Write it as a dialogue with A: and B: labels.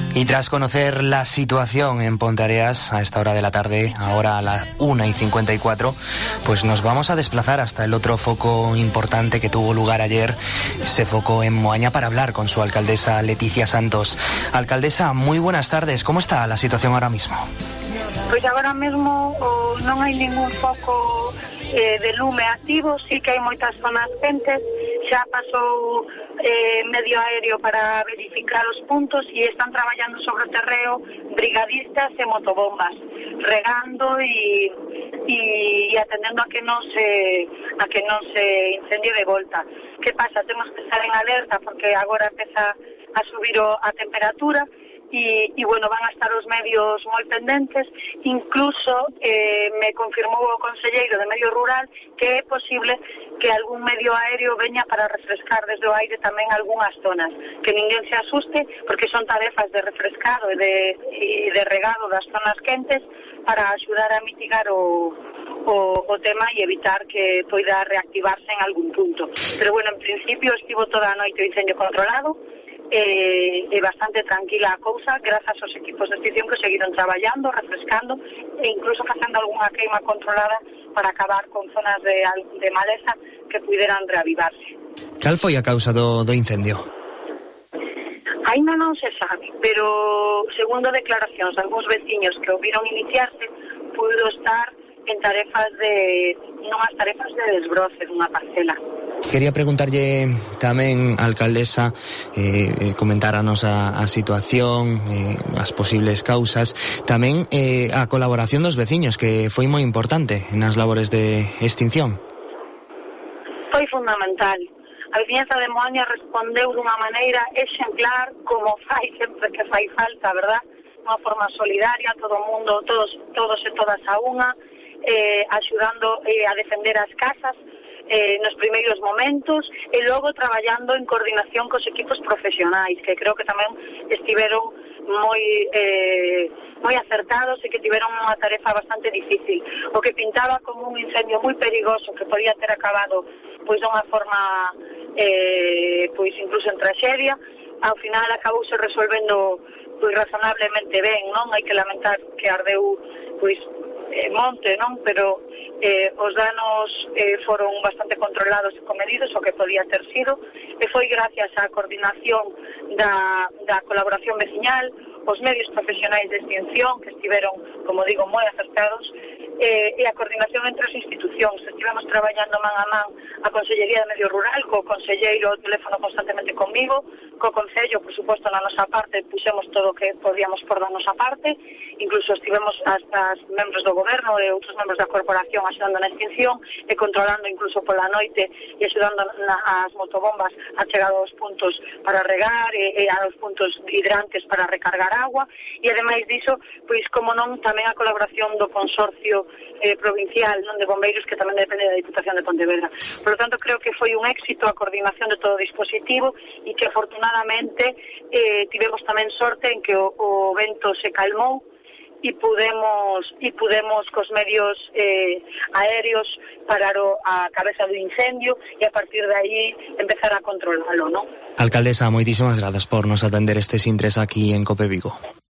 A: Y tras conocer la situación en Ponteareas a esta hora de la tarde, ahora a las 1:54, pues nos vamos a desplazar hasta el otro foco importante que tuvo lugar ayer, ese foco en Moaña, para hablar con su alcaldesa Leticia Santos. Alcaldesa, muy buenas tardes. ¿Cómo está la situación ahora mismo?
B: Pois agora mesmo non hai ningún foco de lume activo, sí que hai moitas zonas quentes, xa pasou medio aéreo para verificar os puntos e están traballando sobre o terreo brigadistas e motobombas, regando e atendendo a que non se incendie de volta. Que pasa? Temos que estar en alerta porque agora empeza a subir a temperatura. E bueno, van a estar os medios moi pendentes, incluso me confirmou o conselleiro de Medio Rural que é posible que algún medio aéreo veña para refrescar desde o aire tamén algunhas zonas, que ninguén se asuste porque son tarefas de refrescado e de regado das zonas quentes para axudar a mitigar o tema e evitar que poida reactivarse en algún punto. Pero bueno, en principio estivo toda a noite o incendio controlado, e bastante tranquila a cousa, grazas aos equipos de extinción que seguiron traballando, refrescando e incluso facendo algunha queima controlada para acabar con zonas de maleza que puderan reavivarse.
A: Cal foi a causa do incendio?
B: Ainda non se sabe, pero segundo declaracións de algúns veciños que o viron iniciarse, pudo estar en nunhas tarefas de desbroce dunha parcela.
A: Quería preguntarlle tamén, alcaldesa, comentáranos a situación, as posibles causas, tamén a colaboración dos veciños, que foi moi importante nas labores de extinción.
B: Foi fundamental. A veciñanza de Moaña respondeu dunha maneira exemplar, como fai sempre que fai falta, verdad? Unha forma solidaria, todo o mundo, todos e todas a unha, axudando a defender as casas nos primeiros momentos e logo traballando en coordinación cos equipos profesionais, que creo que tamén estiveron moi acertados e que tiveron unha tarefa bastante difícil. O que pintaba como un incendio moi perigoso que podía ter acabado pois dunha forma pois incluso en traxedia, ao final acabouse resolvendo pois razonablemente ben, non? Hai que lamentar que ardeu pois monte, non? Pero os danos foron bastante controlados e comedidos, o que podía ter sido, e foi gracias á coordinación da colaboración veciñal, os medios profesionais de extinción, que estiveron, como digo, moi acertados, e a coordinación entre as institucións. Estivemos traballando man a man a Consellería de Medio Rural, co conselleiro ao teléfono constantemente comigo, co Concello, por suposto, na nosa parte, puxemos todo o que podíamos por da nosa parte, incluso estivemos as membros do goberno e outros membros da corporación axudando na extinción e controlando incluso pola noite e axudando as motobombas a chegar aos puntos para regar e aos puntos hidrantes para recargar agua, e ademais diso, pois como non, tamén a colaboración do consorcio provincial, non, de bombeiros, que tamén depende da Diputación de Pontevedra. Por lo tanto, creo que foi un éxito a coordinación de todo o dispositivo e que afortunadamente tivemos tamén sorte en que o vento se calmou e pudemos cos medios aéreos parar a cabeza do incendio e a partir de aí empezar a controlalo, non?
A: Alcaldesa, moitísimas grazas por nos atender estes intres aquí en Cope Vigo.